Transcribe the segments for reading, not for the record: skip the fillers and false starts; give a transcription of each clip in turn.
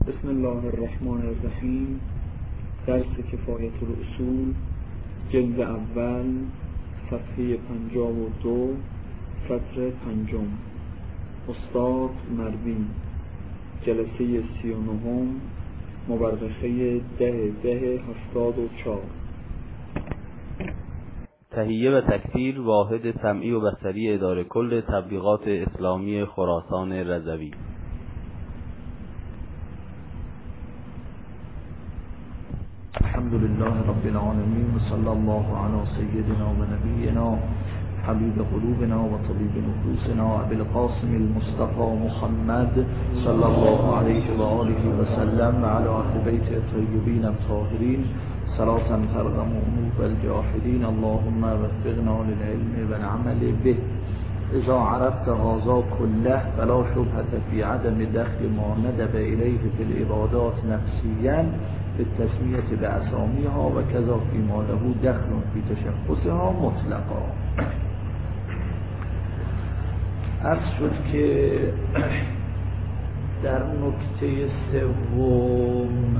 بسم الله الرحمن الرحیم. درس کفایت الاصول، جلد اول، صفحه 52، سطر 5. استاد مروی، جلسه 39، مورخه 10/10/74. تهیه و تکثیر واحد سمعی و بصری اداره کل تبلیغات اسلامی خراسان رضوی. الحمد لله رب العالمين وصلى الله على سيدنا ونبينا حبيب قلوبنا وطبيب نفوسنا أبي القاسم المصطفى محمد صلى الله عليه وآله وسلم وعلى أهل بيت الطيبين الطاهرين صلاة ترغم أنوف الجاحدين اللهم وفقنا للعلم والعمل به. إذا عرفت هذا كله فلا شبهة في عدم دخل ما ندب إليه في العبادات نفسيا بالتسمية بأساميها وكذا فيما له دخل في تشخصها مطلقا. عرض شد که در نکته سوم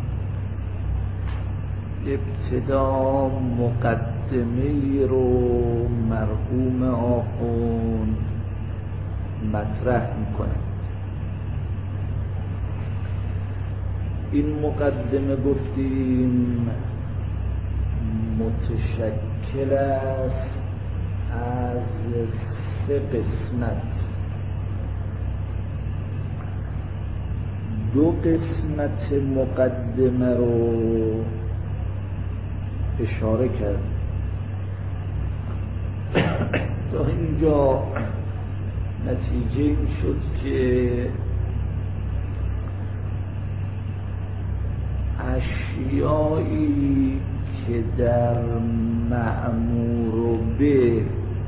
ابتدا مقدمه‌ای رو مرحوم آخوند مطرح میکنه. این مقدمه گفتیم متشکل است از 3 قسمت. 2 قسمت مقدمه رو اشاره کرد. تا اینجا نتیجه این شد که اشیایی که در مأمور به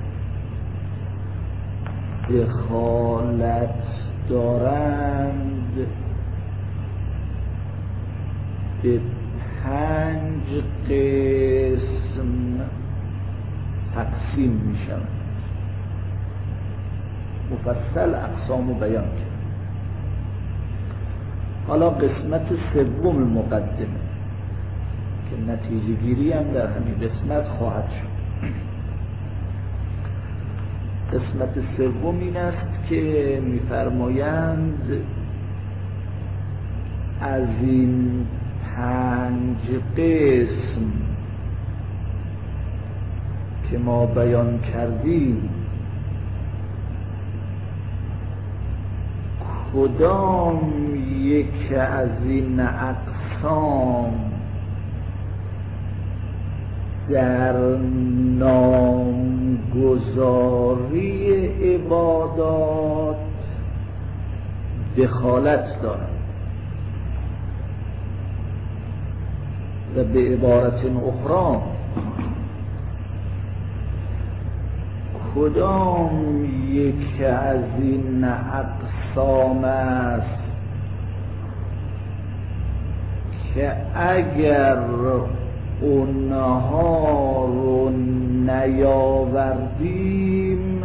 دخالت دارند به 5 قسم تقسیم می شوند. مفصل اقسام رو بیان کرد. حالا قسمت سوم مقدمه که نتیجه گیری هم در همین قسمت خواهد شد. قسمت سوم این است که می‌فرمایند از این 5 قسم که ما بیان کردیم کدام یک از این اقسام در نامگذاری عبادات دخالت دارد و به عبارت اخرى کدام یک از این اقسام است که اگر اونها رو نیاوردیم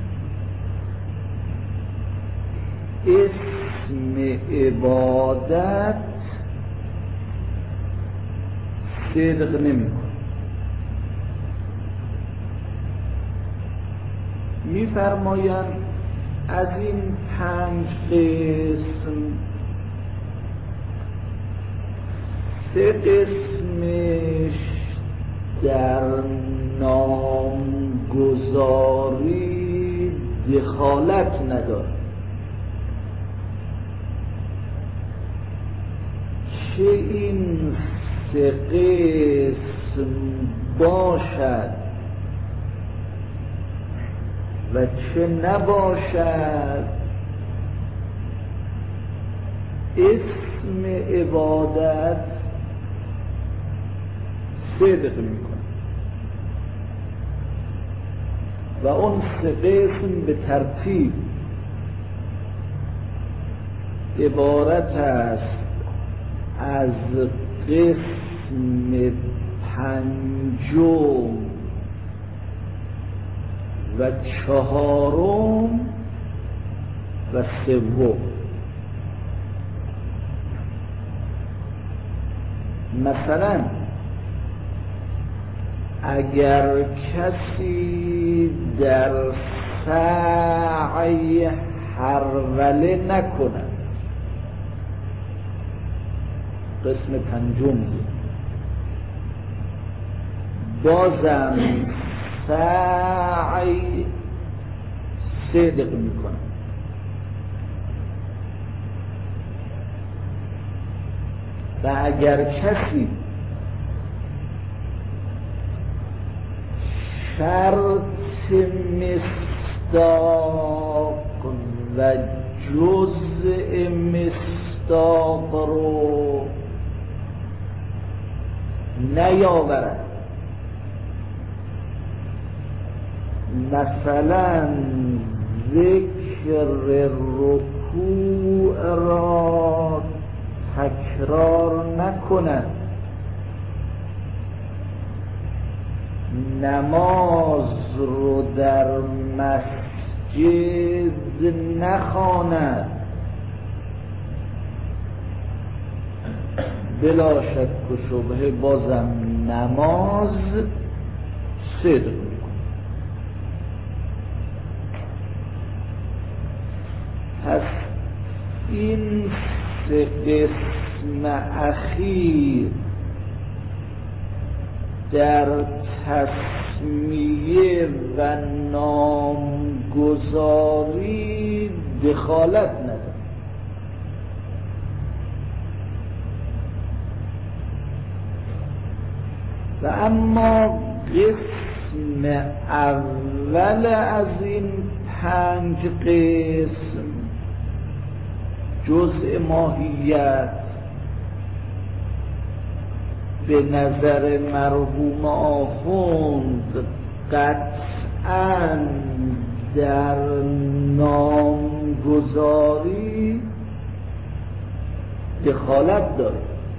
اسم عبادت صدق نمی‌کنه. می‌فرمایند از این 5 قسم 3 قسمش در نامگذاری دخالت نداره. چه این 3 قسم باشد و چه نباشد اسم عبادت صدق میکنه و اون 3 قسم به ترتیب عبارت است از قسم 5 و 4 و 3. مثلا اگر کسی در سعی هروله نکنه، قسم پنجم بازم سعی صدق میکنه، و اگر کسی شرط مصداق و جزء مصداق رو نیاورد، مثلا ذکر رکوع را تکرار نکند، نماز رو در مسجد نخواند، بلا شک و شبهه بازم نماز صدق میکنه. پس این سه قسم اخیر در تسمیه و نامگذاری دخالت ندارد. و اما قسم اول از این 5 قسم، جزء ماهیت، به نظر مرحوم آخوند قطعاً در نامگذاری دخالت داره،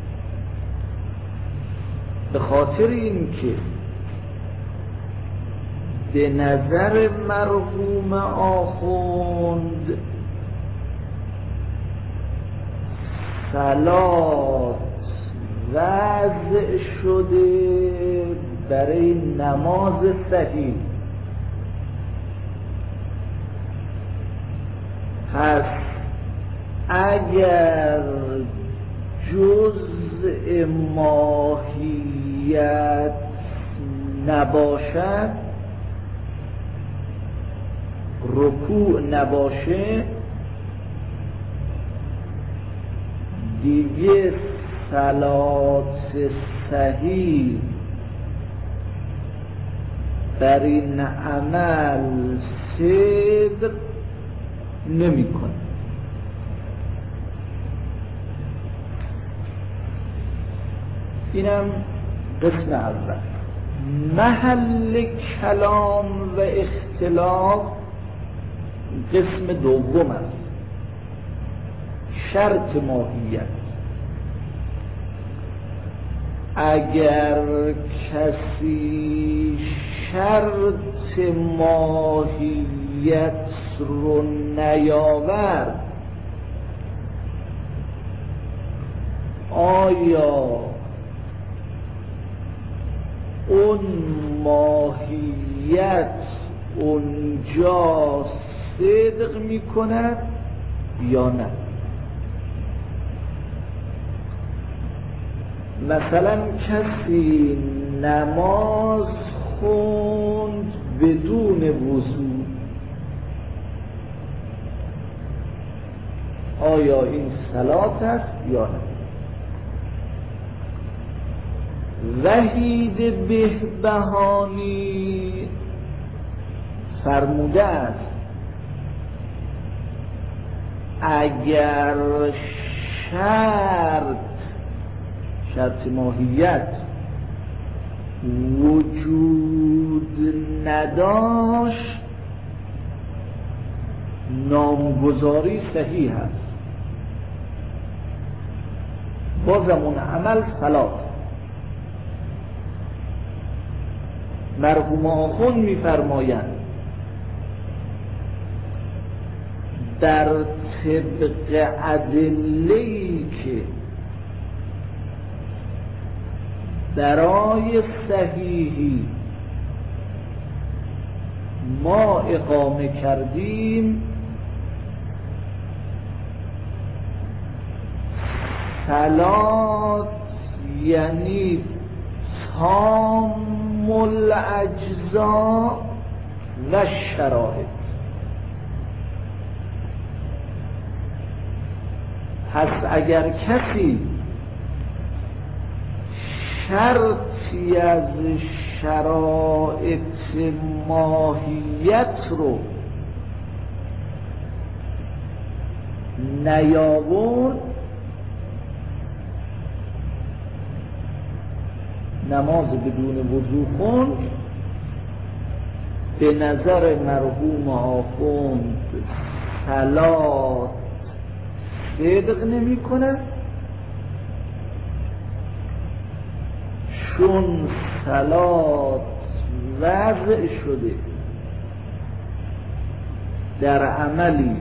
به خاطر اینکه به نظر مرحوم آخوند صلات وضع شده برای نماز صحیح. پس اگر جزء ماهیت نباشد، رکوع نباشه، دیگه صلات صحیح بر این عمل صدق نمی کنه. اینم قسم اول. محل کلام و اختلاف قسم دوم است، شرط ماهیت. اگر کسی شرط ماهیت رو نیاورد، آیا اون ماهیت اونجا صدق میکند یا نه؟ مثلا کسی نماز خوند بدون وضو، آیا این صلات است یا نه؟ وحید بهبهانی فرموده است اگر شرط ماهیت وجود نداشت، نامگذاری صحیح است، بازم اون عمل صلات. مرحوم آخوند می‌فرمایند در طبق ادله‌ای که برای صحیحی ما اقامه کردیم، صلات یعنی تام الاجزا و شرایط. پس اگر کسی شرطی از شرایط ماهیت رو نیاورد، نماز بدون وضو خوند، به نظر مرحوم آخوند صلات صدق نمی کنه، چون صلات وضع شده در عملی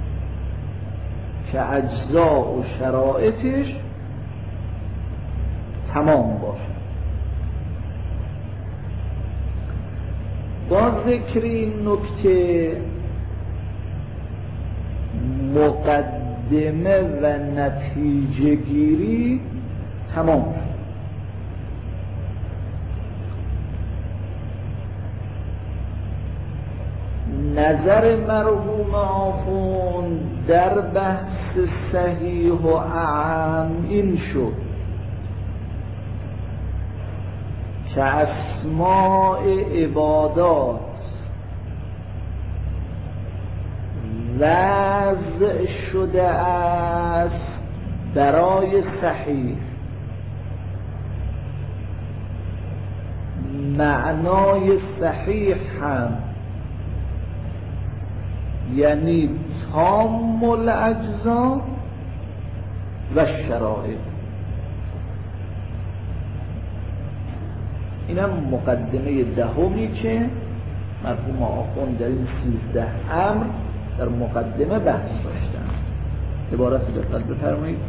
که اجزا و شرایطش تمام باشه. با ذکر این نکته مقدمه و نتیجه گیری تمام شد. نظر مرحوم آخوند در بحث صحیح و اعم این شد که اسماء عبادات وضع شده است برای صحیح، معنای صحیح هم یعنی تام الاجزا و شرایط. اینم مقدمه دهمی که مرحوم آخوند در این 13 امر در مقدمه بحث داشتن. عبارت دقت بفرمایید.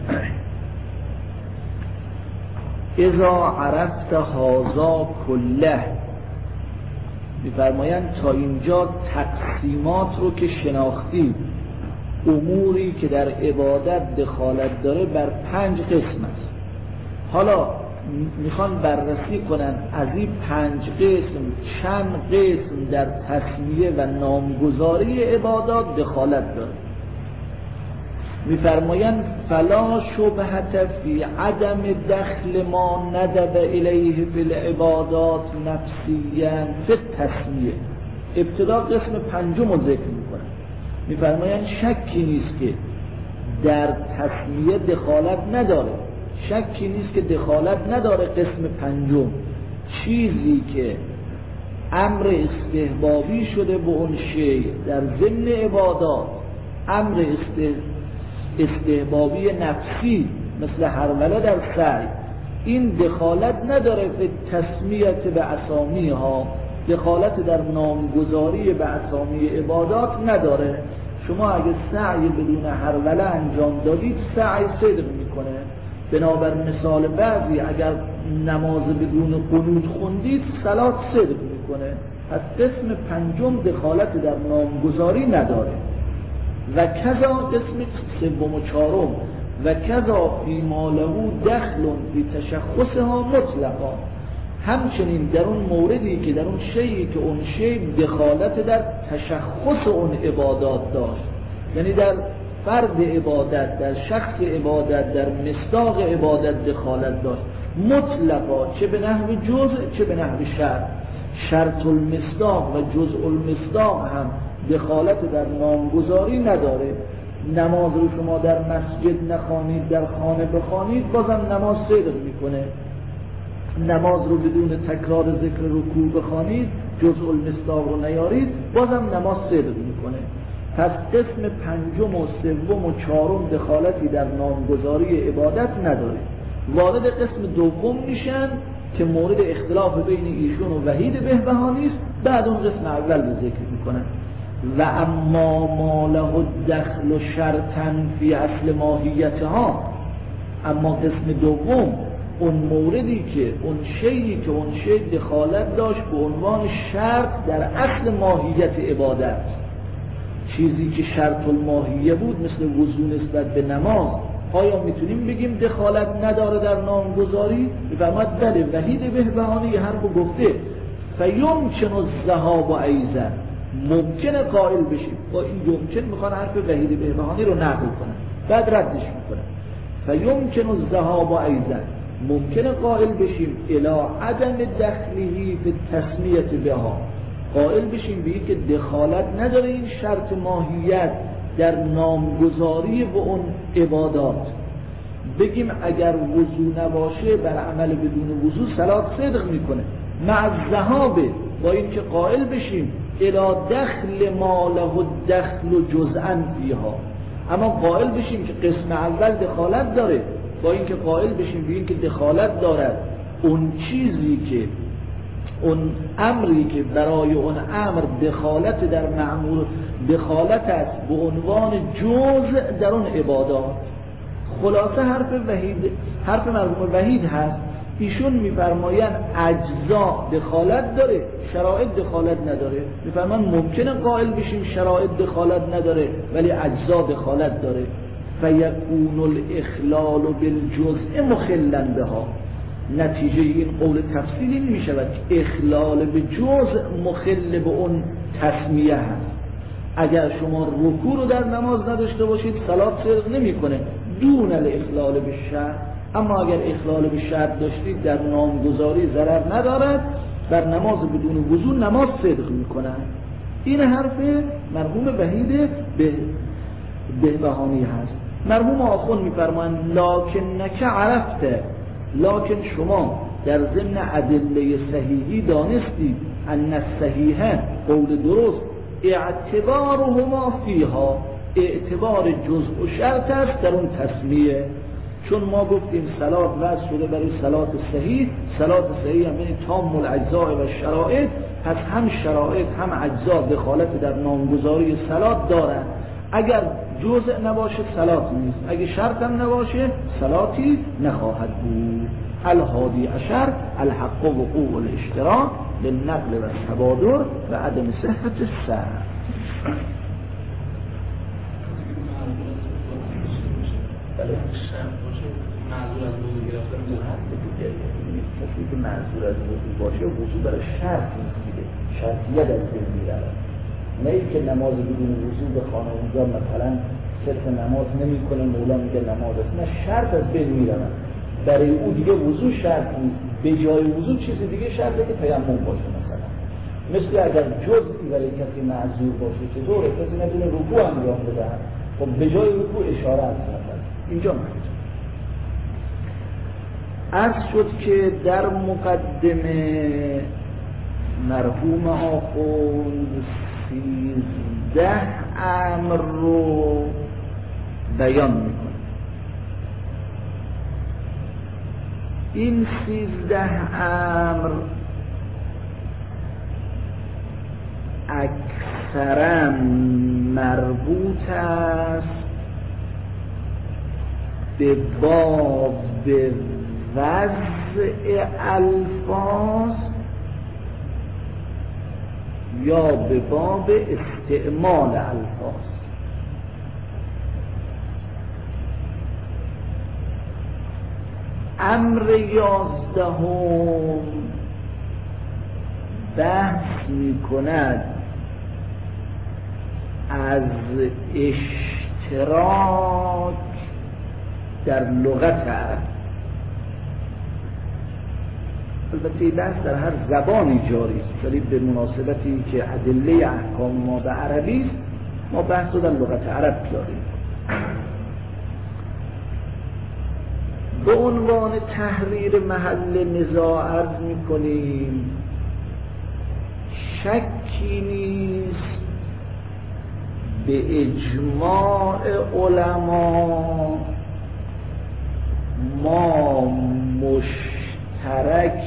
اذا عرفت هذا کله، می‌فرمایند تا اینجا تقسیمات رو که شناختی، اموری که در عبادت دخالت داره بر 5 قسم است. حالا میخوان بررسی کنن از این 5 قسم چند قسم در تسمیه و نامگذاری عبادات دخالت داره. میفرمایند فلا شبهة فی عدم دخل ما ندب الیه فی العبادات نفسیاً فی التسمیه. ابتدا قسم 5 رو ذکر میکنن، میفرمایند شکی نیست که در تسمیه دخالت نداره، شکی نیست که دخالت نداره قسم 5 چیزی که امر استحبابی شده به اون شیء در ضمن عبادات، امر استحبابی نفسی مثل هرولة در سعی، این دخالت نداره به تسمیت به اسامی ها، دخالت در نامگذاری به اسامی عبادات نداره. شما اگه سعی بدون هرولة انجام دادید سعی صدق میکنه. بنابر مثال بعضی اگر نماز بدون قنوت خوندید صلات صدق میکنه. پس قسم 5 دخالت در نامگذاری نداره. و کذا قسم 3 و 4 و کذا فی ما له دخل فی تشخصها مطلقا، همچنین در اون موردی که در اون شیئی که اون شیء دخالت در تشخص اون عبادات داشت، یعنی در فرد عبادت، در شخص عبادت، در مصداق عبادت دخالت داشت مطلقا، چه به نحو جزء چه به نحو شرط. شرط المصداق و جزء المصداق هم دخالت در نامگذاری نداره. نماز رو شما در مسجد نخوانید، در خانه بخوانید، بازم نماز صدق میکنه. نماز رو بدون تکرار ذکر رکوع بخوانید، جزء المصداق رو نیارید، بازم نماز صدق میکنه. پس قسم 5 و 3 و 4 دخالتی در نامگذاری عبادت نداره. وارد قسم 2 میشن که مورد اختلاف بین ایشون و وحید بهبهانی است، بعد اون قسم اول رو ذکر میکنن. و اما ما له الدخل و شرطا فی اصل ماهیتها، اما قسم 2 اون موردی که اون شیئی که اون شی دخالت داشت به عنوان شرط در اصل ماهیت عبادت، چیزی که شرط الماهیه بود مثل وضو نسبت به نماز، آیا میتونیم بگیم دخالت نداره در نامگذاری؟ بفرماد بله. وحید بهبهانی یه حرف گفته فیمکن الذهاب ایضا، ممکنه قائل بشیم. با این یمکن میخوان حرف وحید بهبهانی رو نقل کنن، بعد ردش میکنن. فیمکن الذهاب ایضا، ممکنه قائل بشیم الی عدم دخلی به تسمیت بها، قائل بشیم به این که دخالت نداره این شرط ماهیت در نامگذاری به اون عبادات. بگیم اگر وضو نباشه بر عمل بدون وضو صلات صدق میکنه، مع الذهاب، با این که قائل بشیم الی دخل ما له الدخل جزءا فیها، اما قائل بشیم که قسم اول دخالت داره، با این که قائل بشیم به این که دخالت دارد اون چیزی که اون امری که برای اون امر دخالت در معمول دخالت است به عنوان جزء در اون عبادات. خلاصه حرف مرحوم وحید هست، ایشون میفرمایند اجزا دخالت داره، شرایط دخالت نداره. میفرمایند ممکنه قائل بشیم شرایط دخالت نداره ولی اجزا دخالت داره. فیکون الاخلال بالجزء مخلا بها، نتیجه این قول تفصیلی می شود که اخلال به جزء مخل به اون تسمیه هست. اگر شما رکوع رو در نماز نداشته باشید صلات صدق نمی کنه دون الاخلال به شرط، اما اگر اخلال به شرط داشتید در نامگذاری ضرر ندارد، بر نماز بدون وضو نماز صدق می کنن. این حرف مرحوم وحید بهبهانی هست. مرحوم آخوند می فرمایند لکنک عرفته، لکن شما در ضمن ادله صحیحی دانستید ان الصحیحه قول درست اعتبارهما فیها، اعتبار جزء و شرط است در اون تسمیه. چون ما گفتیم صلات وضع شده برای صلات صحیح، صلات صحیح هم یعنی تام الاجزاء و شرایط، پس هم شرایط هم اجزا دخالت در نامگذاری صلات دارند. اگر جزء نباشه صلات نیست، اگه شرط هم نباشه صلاتی نخواهد بود. الهادی عشر الحق وقوع الاشتراک للنقل و التبادر و عدم صحت السر. معذور از وضو گرفتن کسی که معذور از وضو باشه وضو برای شرط نیست دیگه، شرطیت از بین میره. نه اینکه نماز بدون وضو به خانه اونجا مثلا صرف نماز نمیکنه مولا میگه نماز است، نه شرط از بین میره. برای او دیگه وضو شرط نیست، به جای وضو چیز دیگه شرطه که تیمم باشه. مثلا مثل اگر جزئی برای کسی معذور باشه که دوره کسی ندونه رکوع انجام بده، خب به جای رکوع اشاره است مثلا اینجا مرد. عرض شد که در مقدمه مرحوم آخوند 13 امر رو بیان میکنه. این 13 امر اکثرا مربوط است به باب وضع الفاظ یا به باب استعمال الفاظ. امر 11 بحث می کند از اشتراک در لغت عرب. البته بحث در هر زبانی جاری است، ولی به مناسبتی که ادله احکام ما به عربی است ما بحث رو در لغت عرب داریم. به عنوان تحریر محل نزاع عرض می‌کنیم شکی نیست به اجماع علما ما مشترک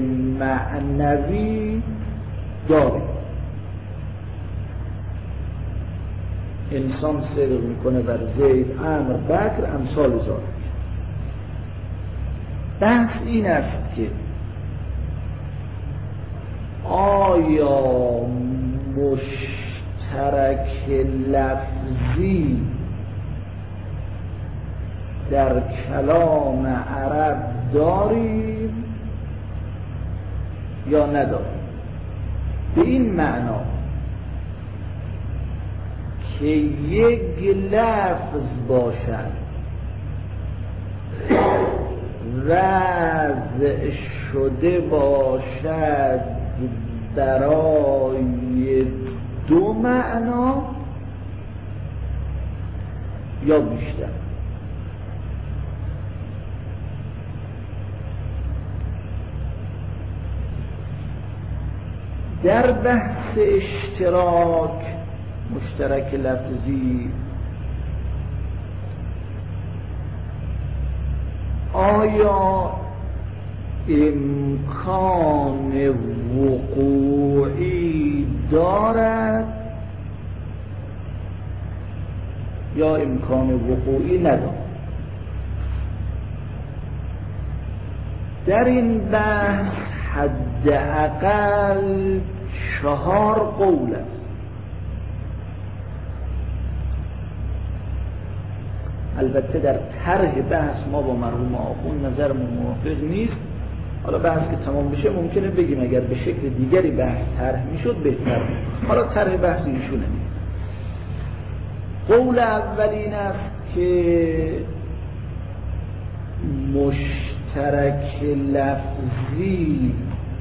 معنوی داریم. انسان صدق میکنه بر زید، عمرو، بکر، امثال ذالک. بحث این است که آیا مشترک لفظی در کلام عرب داریم یا نداریم؟ به این معنا که یک لفظ باشد وضع شده باشد برای دو معنا یا بیشتر. در بحث مشترک لفظی آیا امکان وقوعی دارد یا امکان وقوعی ندارد؟ در این بحث حداقل 4 قول است. البته در طرح بحث ما با مرحوم آخوند نظرمون موافق نیست. حالا بحث که تمام بشه ممکنه بگیم اگر به شکل دیگری بحث طرح میشد بهتر. حالا طرح بحث ایشونه نیست. قول اول این است که مشترک لفظی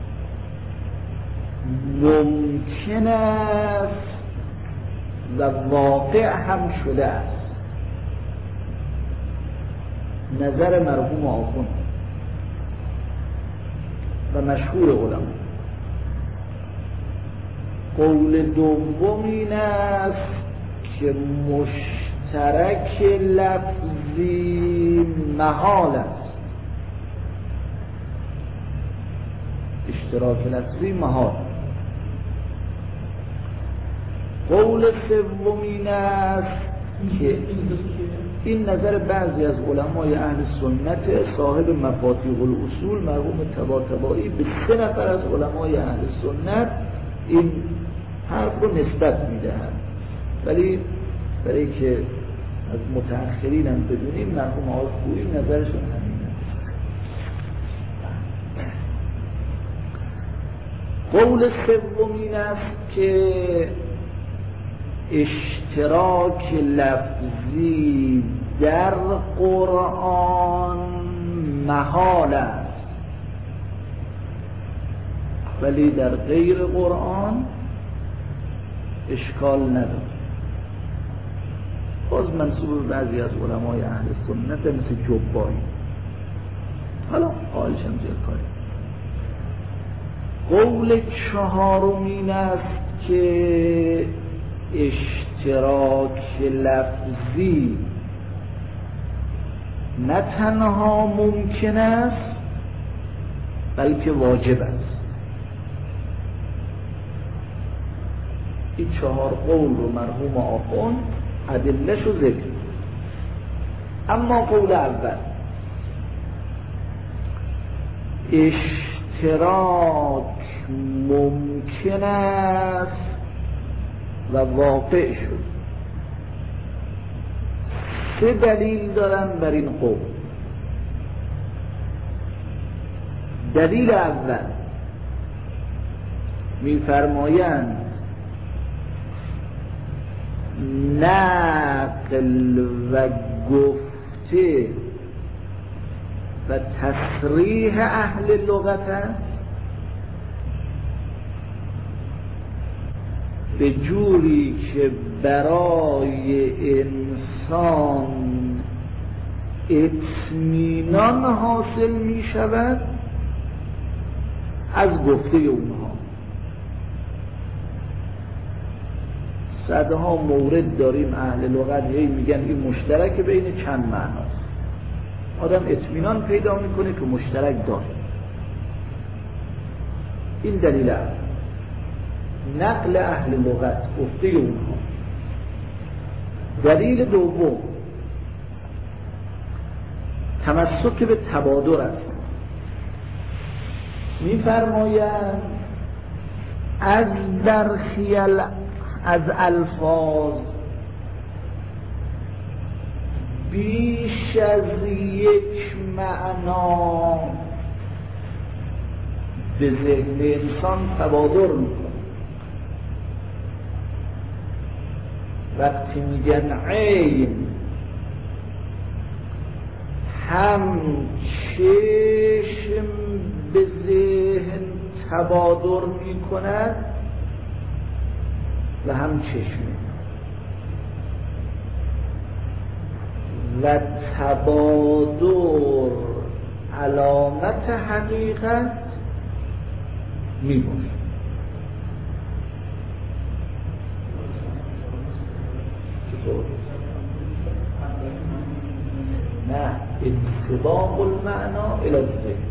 ممکن است و واقع هم شده است. نظر مرحوم آخوند و مشهور علما. قول دوم این است که مشترک لفظی محال است. اشتراک لفظی محال. قول سوم این است که این نظر بعضی از علمای اهل سنت صاحب مفاتیح الاصول مرحوم طباطبایی به 3 نفر از علمای اهل سنت این حرف رو نسبت میدهند، ولی برای که از متأخرین هم بدونیم مرحوم آقای خویی نظرشون همینه. قول سوم این است که اشتراک لفظی در قرآن محال است ولی در غیر قرآن اشکال نداره. باز منسوب بعضی از علمای اهل سنت مثل جبایی. حالا حالش هم زیاد کاری. قول چهارم این است که اشتراک لفظی نه تنها ممکن است بلکه واجب است. این 4 قول رو مرحوم آخوند ادله‌شو ذکر. اما قول اول اشتراک ممکن است و واقع شد. 3 دلیل دارن بر این قول. دلیل اول می‌فرمایند نقل و گفته و تصریح اهل لغت است به جوری که برای انسان اطمینان حاصل می شود از گفته اونها. صدها مورد داریم اهل لغت میگن این مشترک بین چند معناست. آدم اطمینان پیدا میکنه که مشترک داره. این دلیل اول، نقل اهل لغت، گفته اونها. دلیل دوم تمسک به تبادر است. می‌فرمایند از برخی از الفاظ بیش از یک معنا به ذهن انسان تبادر میکنه. وقتی میگن عین، هم چشم به ذهن تبادر میکند و هم چشم، و تبادر علامت حقیقت میباشد. چطور؟ نه، انسباق المعنا الی الذهن،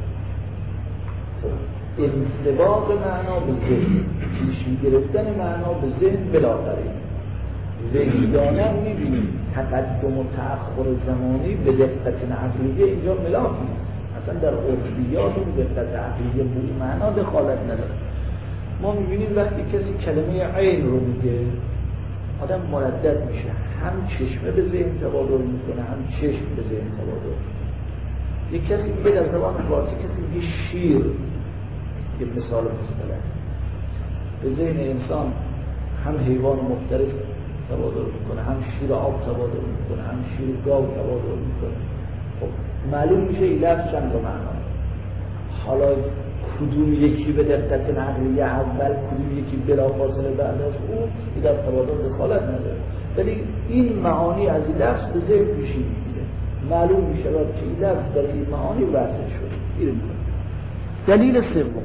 انسباق معنا به ذهن، پیشی گرفتن معنا به ذهن بلاخره وجدانه میبینیم تقدم و تأخر زمانی به دقت عقلیه اینجا ملاک نیست. اصلا در عرفیات اون دقت عقلیه به معنا دخالت نداره. ما میبینیم وقتی کسی کلمه عین رو میگه آدم مردد میشه، هم چشمه به ذهن تبادر میکنه، هم چشم به ذهن تبادر. یک کسی میگه در زبان فارسی، کسی میگه شیر، که مثال مستقل به ذهن انسان هم حیوان مختلف تبادر میکنه، هم شیر آب تبادر میکنه، هم شیر گاو تبادر میکنه. خب معلوم میشه این لفظ چند تا معنا. حالا کدوم یکی به دقت نقلیه اول، کدوم یکی بلافاصله بعد از اون، این در تبادر دخالت نداره، ولی این معانی از این لفظ به ذهن پیشی میگیره. معلوم میشه که این لفظ در این معانی وضع شده. دلیل سوم،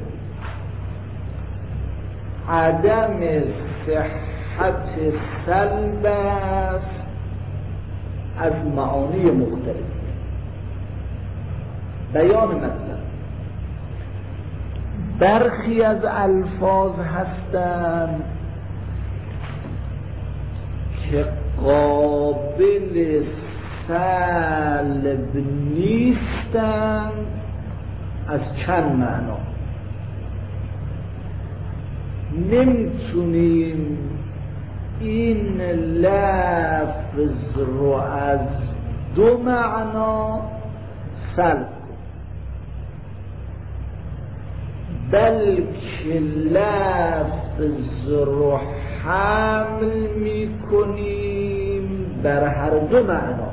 عدم صحت سلب است از معانی مختلف. بیان مطلب، برخی از الفاظ هستند که قابل سلب نیستند از چند معنا. نمیتونیم این لفظ رو از دو معنا سلب، بلکه لفظ رو حمل میکنیم بر هر دو معنا.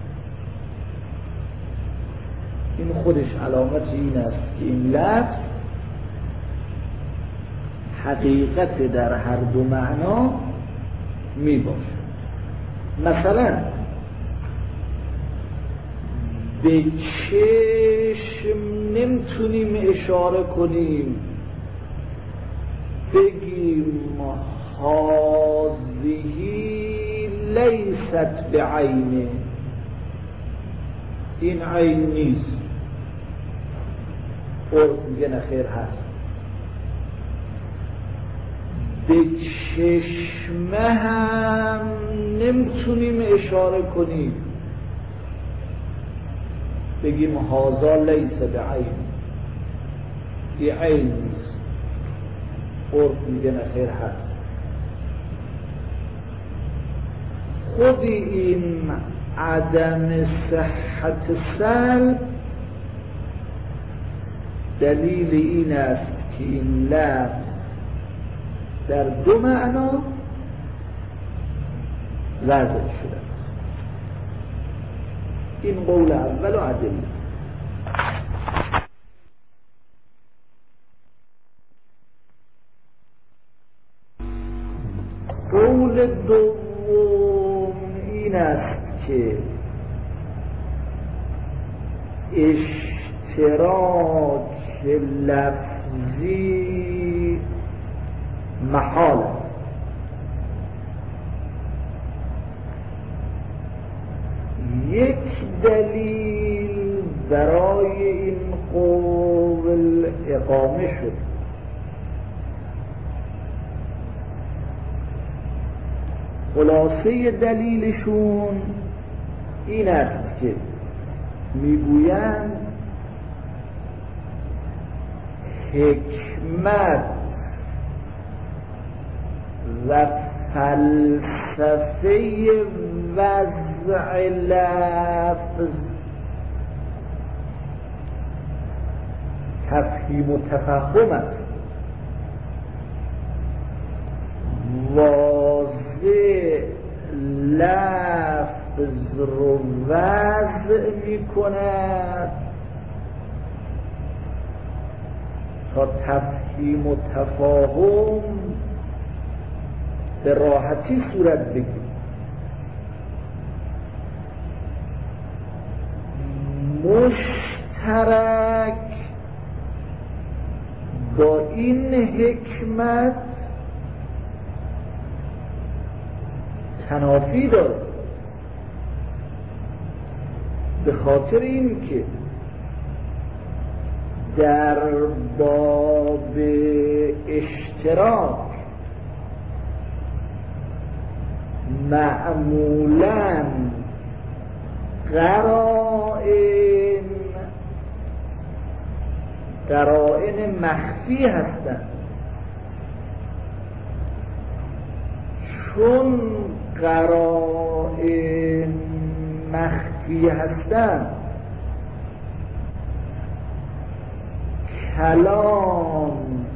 این خودش علامت این است که این لفظ حقیقت در هر دو معنا می باشه. مثلا به چشم نمیتونیم اشاره کنیم بگیم هذه لیست بعینه، این عین نیست. عرف میگه نخیر هست. به چشمه هم نمیتونیم اشاره کنیم بگیم هذا لیس بعین، این عین نیست. عرف میگه نخیر هست. خود این عدم صحت سلب دلیل این است که این لفظ در دو معنا وضع شده است. این قول اول و ادله. قول دوم این است که اشتراک لفظی محال است. یک دلیل برای این قول اقامه شد. خلاصه دلیلشون این است که میگویند حکمت و فلسفه وضع لفظ تفهیم و تفهم است. واضح لفظ رو وضع می کند تا تفهیم و تفاهم به راحتی صورت بگیرد. مشترک با این حکمت تنافی داره، به خاطر این که در باب اشتراک معمولاً قرائن مخفی هستند. چون قرائن مخفی هستند کلام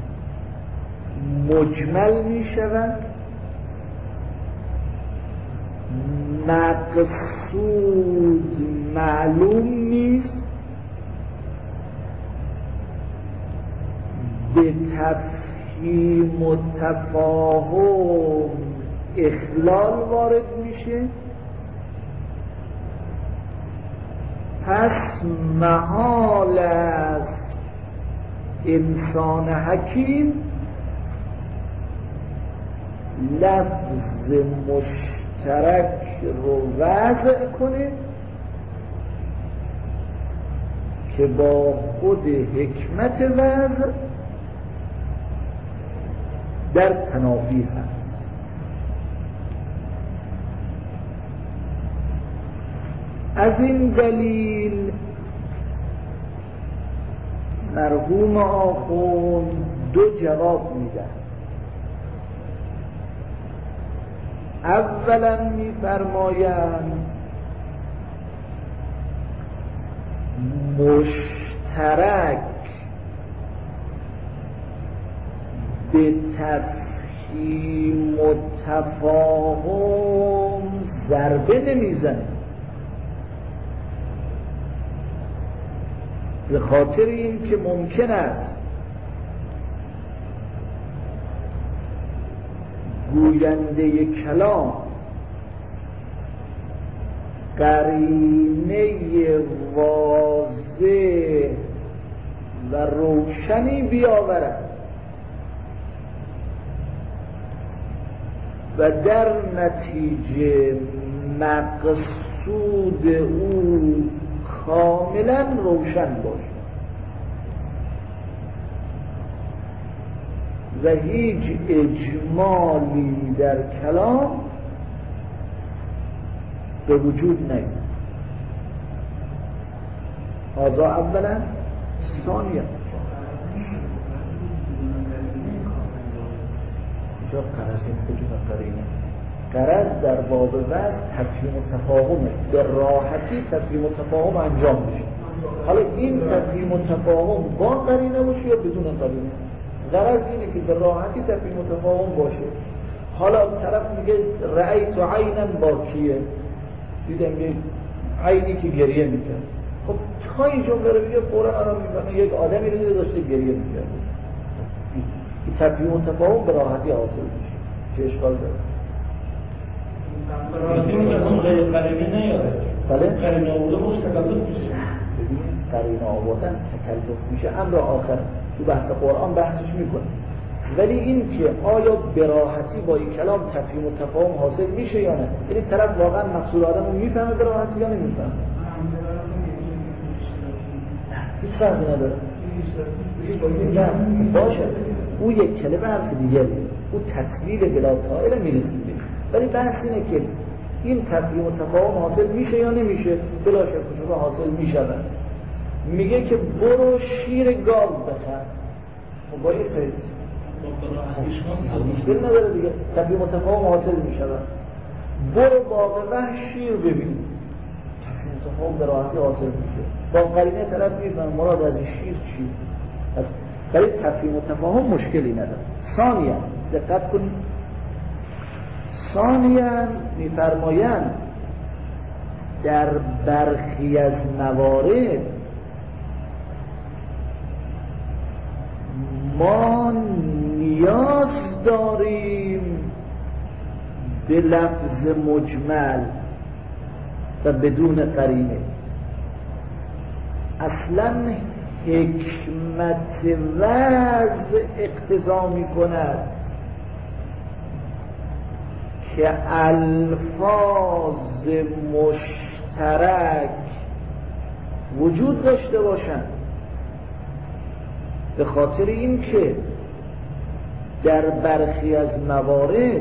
مجمل می شود، مقصود معلوم نیست، به تفهیم و تفاهم اخلال وارد میشه. پس محال است انسان حکیم لفظ مشترک رو وضع کنه که با خود حکمت وضع در تنافی هست. از این دلیل مرحوم آخوند دو جواب میدن. اولا میفرمایند مشترک به تفهیم و تفاهم ضربه نمیزنه، به خاطر این که ممکن است گوینده کلام قرینه واضح و روشنی بیاورد و در نتیجه مقصود او کاملا روشن باشد و هیچ اجمالی در کلام به وجود نیاد. هذا اولا. ثانیا اینجا قرض کجا قرینه؟ قرض در باب وضع تفهیم و تفاهمه، به راحتی تفهیم و تفاهم انجام میشه. حالا این تفهیم و تفاهم با قرینه باشه یا بدون قرینه، غرض اینه که به راحتی تفهیم و تفاهم باشه. حالا طرف میگه رأیت عینا باکیه، دیدم یک عینی که گریه میکنه. خب تا این جمله رو بگه فورا آرام میکنه یک آدمی رو دیده داشته گریه میکنه. این تفهیم و تفاهم به راحتی حاصل میشه. چه اشکال داره؟ قرینه نیاره. بله؟ قرینه آورده خوش تکلف میشه. ببین قرینه آوردن تکلف میشه. امر آخر تو بحث قرآن بحثش میکنه. ولی این که آیا به راحتی با این کلام تفهیم و تفاهم حاصل میشه یا نه؟ یعنی طرف واقعا مقصود آدم رو میفهمه به راحتی یا نمیفهمه؟ هیچ فرقی نداره. باشه او یک کلمه حرف دیگه، او تسلیل بلا طائل میرسیده. ولی بحث اینه که این تفهیم و تفاهم حاصل میشه یا نمیشه؟ بلا شک حاصل میشه. میگه که برو شیر گاو بخر، باید مشکل نداره دیگه، تفهیم متفاهم حاصل می شود. برو باغ وحش شیر ببین، تفهیم متفاهم به راحتی حاصل میشه. با قرینه طرف میفهم مراد از شیر چی، پس برای تفهیم متفاهم مشکلی نداره. ثانیاً دقت کنید، ثانیاً میفرمایند در برخی از موارد ما نیاز داریم به لفظ مجمل و بدون قرینه. اصلا حکمت وضع اقتضا می کند که الفاظ مشترک وجود داشته باشند، به خاطر این که در برخی از موارد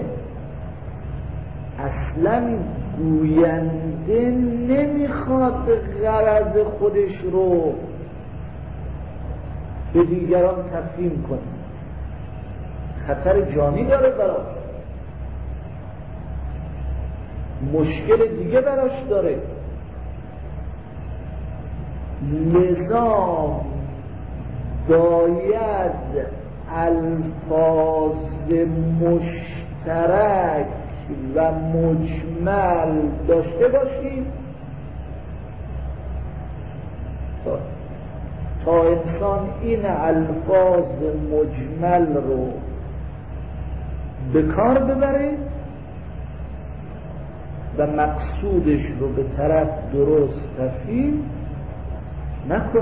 اصلا گوینده نمیخواد غرض خودش رو به دیگران تفهیم کنه، خطر جانی داره براش، مشکل دیگه براش داره. لذا باید الفاظ مشترک و مجمل داشته باشیم تا انسان این الفاظ مجمل رو به کار ببره و مقصودش رو به طرف درست تفهیم نکنه.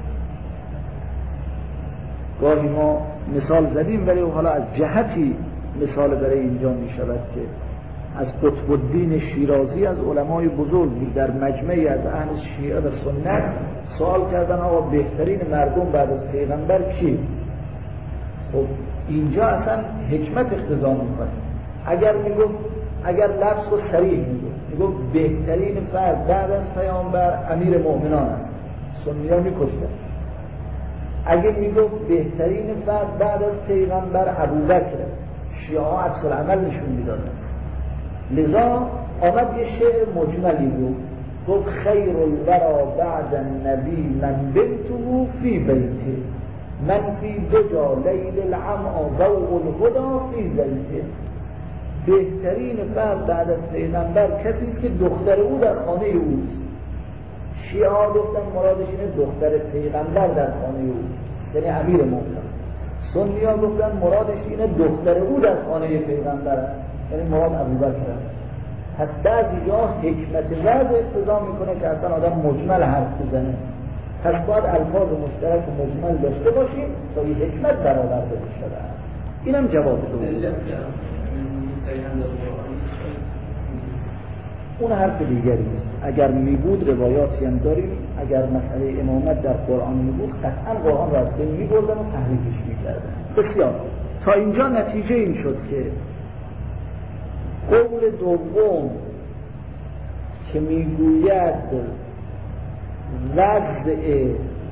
گاهی ما مثال زدیم ولی حالا از جهتی مثال برای اینجا می شود که از قطب الدین شیرازی از علمای بزرگی در مجمعی از اهل شیعه و سنت سوال کردن آقا بهترین مردم بعد از پیغمبر کی؟ خب اینجا اصلا حکمت اقتضا میکنه. اگر لفظ رو صریح میگفت بهترین فرد بعد از پیامبر امیر مؤمنان است، سنی‌ها میکشتن. اگه میگفت بهترین فرد بعد از پیغمبر ابوبکر، شیعه ها عکس العمل نشون میدادن. لذا آمد یه شعر مجملی گفت خیر الورا بعد النبی من بنته فی بیته من فی دجا لیل العمع ضوء الهدى فی زیته. بهترین فرد بعد از پیغمبر کسی که دختر او در خانه اوست. شیعه ها گفتن مرادش اینه دختر پیغمبر در خانه او، یعنی امیر مومنان. سنی ها گفتن مرادش اینه دختر او در خانه پیغمبر است، یعنی مراد ابوبکر است. پس بعضی جا حکمت وضع اقتضا میکنه که اصلا آدم مجمل حرف بزنه. پس باید الفاظ مشترک و مجمل داشته باشیم تا این حکمت برآورده بشه. اینم جواب دوم. اون حرف دیگری است. اگر میبود روایاتی هم داریم، اگر مسئله امامت در قرآن میبود قطعا قرآن را از بین میبردن و تحریفش میکردن. بسیار تا اینجا نتیجه این شد که قول دوم که میگوید وضع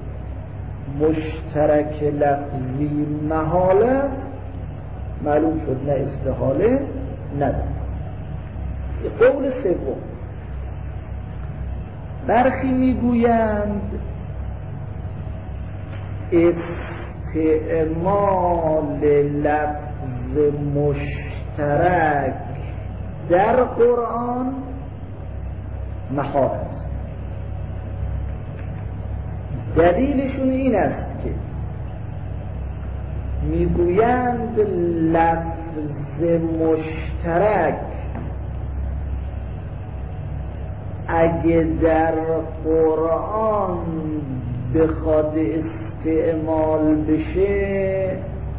مشترک لفظی محاله، معلوم شد نه استحاله نه. قول سوم برخی میگویند استعمال لفظ مشترک در قرآن محال است. دلیلشون این است که میگویند لفظ مشترک اگه در قرآن بخواد استعمال بشه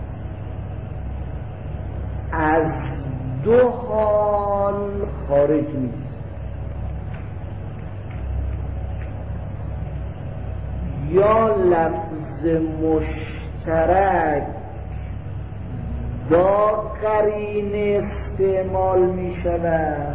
از دو حال خارج نیست. یا لفظ مشترک با قرینه استعمال می شود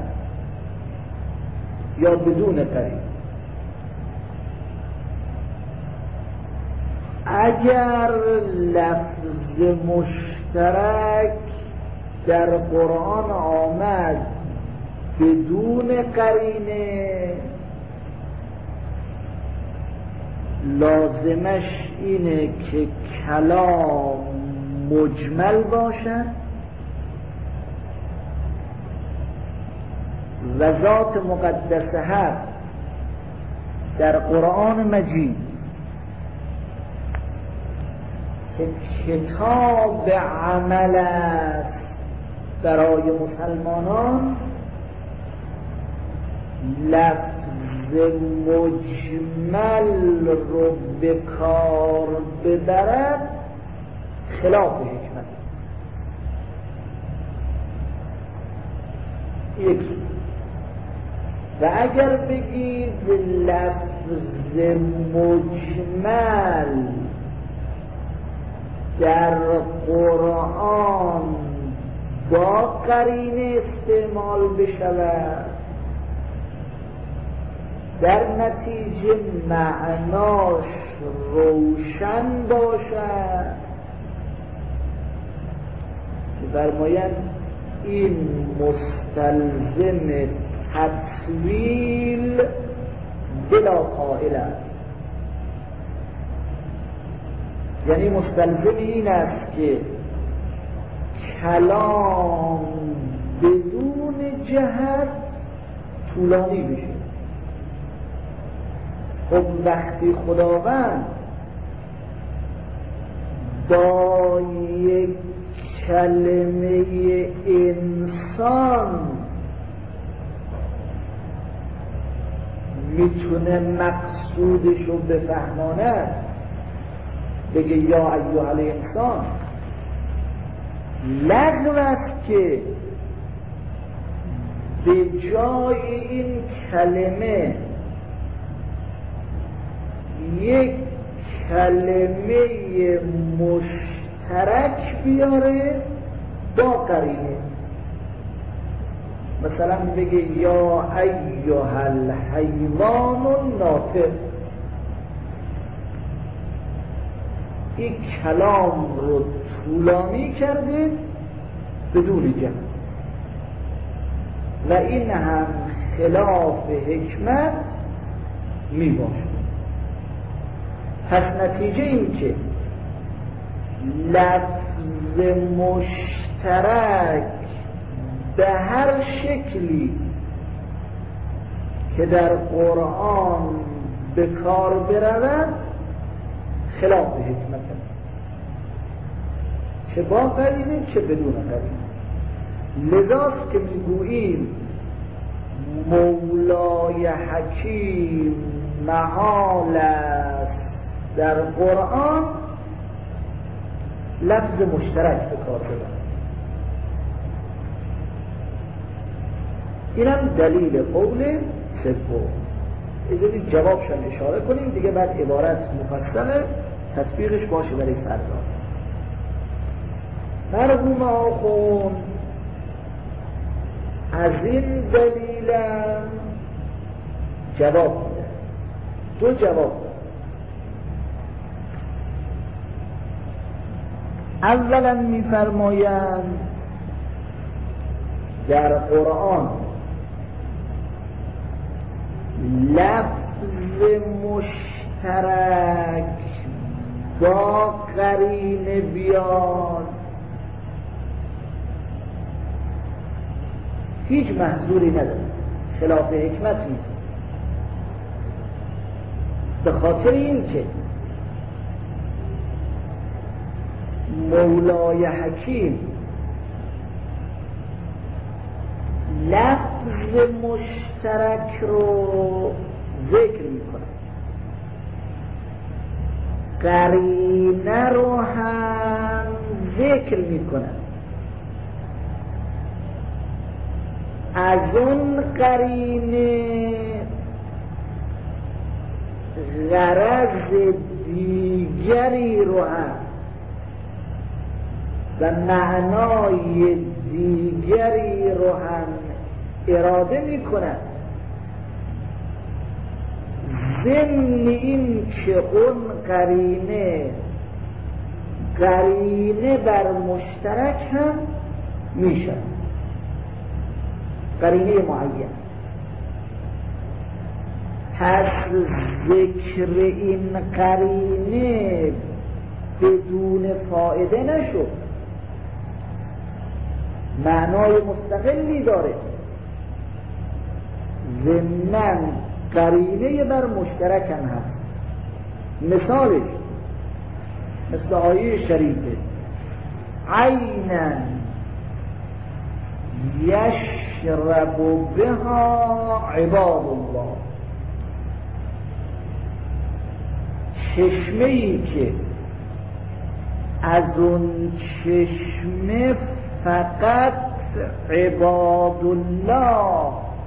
یا بدون قرینه. اگر لفظ مشترک در قرآن آمد بدون قرینه، لازمش اینه که کلام مجمل باشد و ذات مقدسه هست در قرآن مجید که کتاب عمل است برای مسلمانان، لفظ مجمل رو به کار ببرد خلاف حکمت. یک. و اگر بگید لفظ مجمل در قرآن با قرینه استعمال بشود، در نتیجه معناش روشن باشد، که فرمایند این مستلزم تفصیل بلا قائل است. یعنی مستلزم این است که کلام بدون جهت طولانی بشه. خب وقتی خداوند با یک کلمه انسان میتونه مقصودش رو بفهمانه، بگه یا ایها الانسان، لغو است که به جای این کلمه یک کلمه مشترک بیاره با قرینه. مثلا بگه یا ایها الحیوان الناطق. این کلام رو طولانی کرده بدون جمع و این هم خلاف حکمت می باشد. پس نتیجه این که لفظ مشترک به هر شکلی که در قرآن به کار برود خلاف حکمت است، چه با قرینه چه بدون قرینه. لذاست که میگوییم مولای حکیم محال است در قرآن لفظ مشترک به کار ببرد. اینم دلیل قول سوم. اجازه جوابشان اشاره کنیم دیگه، بعد عبارت مفصله تطبیقش باشه برای فردا. مرحوم آخون از این دلیلم جواب میده. دو جواب ده. اولا میفرمایند در قرآن لفظ مشترک با قرینه بیاد هیچ محظوری نداره، خلاف حکمت نیست. به خاطر این که مولای حکیم لفظ مشترک رو ذکر میکنه، قرینه رو هم ذکر میکنه. از اون قرینه غرض دیگری رو هم و معنای دیگری رو هم اراده میکنن، ضمن این که اون قرینه قرینه بر مشترک هم میشه، قرینه معین. پس ذکر این قرینه بدون فایده نشد، معنای مستقلی داره. ضمناً قرینه بر مشترک هم هست. مثالش مثل آیه شریفه عینا یشرب بها عباد الله، چشمه ای که از اون چشمه فقط عباد الله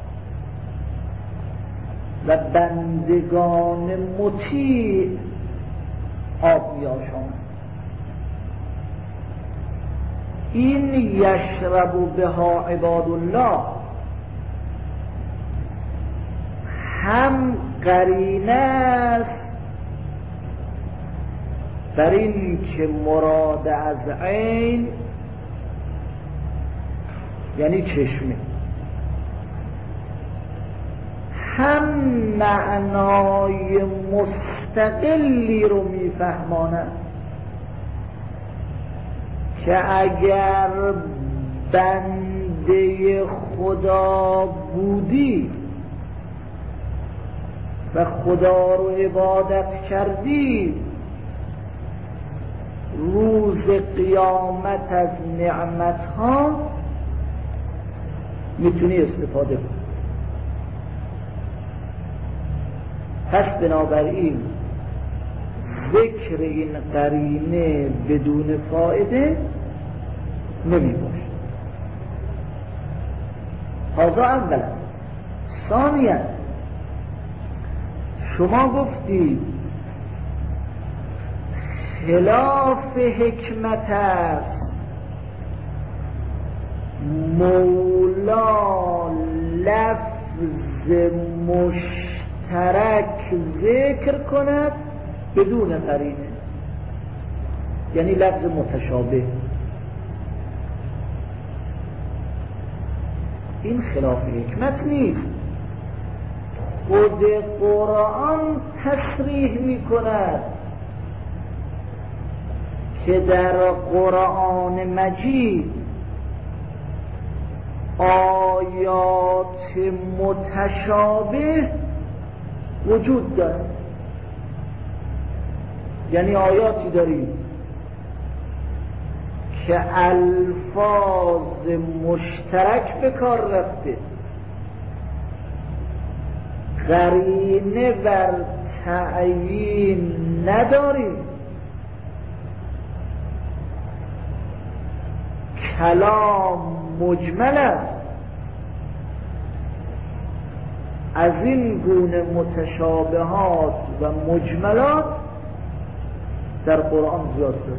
و بندگان مطیع آب می‌آشامند. این یشرب بها عباد الله هم قرینه است بر این که مراد از عین یعنی چشمه، هم معنای مستقلی رو میفهماند که اگر بنده خدا بودی و خدا رو عبادت کردی، روز قیامت از نعمتها میتونی استفاده کنی. پس بنابراین ذکر این قرینه بدون فایده نمی باشه. هذا اولا. ثانیا شما گفتید خلاف حکمت است مولا لفظ مشترک ذکر کند بدون قرینه، یعنی لفظ متشابه. این خلاف حکمت نیست، خود قرآن تصریح می کند که در قرآن مجید آیات متشابه وجود دارد. یعنی آیاتی داریم که الفاظ مشترک به کار رفته، قرینه بر تعیین نداریم، کلام مجمل است. از این گونه متشابهات و مجملات در قرآن زیاد شد.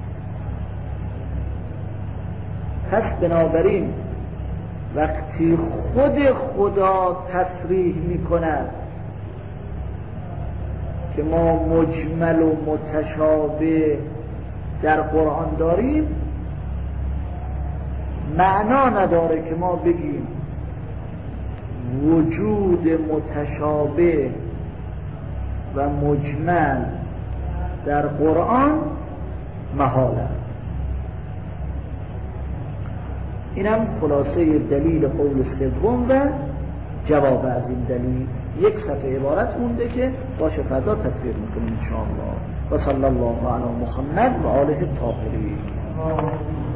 پس بنابراین وقتی خود خدا تصریح می کند که ما مجمل و متشابه در قرآن داریم، معنا نداره که ما بگیم وجود متشابه و مجمل در قرآن محال است. اینم خلاصه دلیل قول سوم و جواب از این دلیل. یک صفحه عبارت مونده که باشه فردا تفسیر میکنیم ان شاء الله. و صلی الله علی محمد و آله الطاهرین.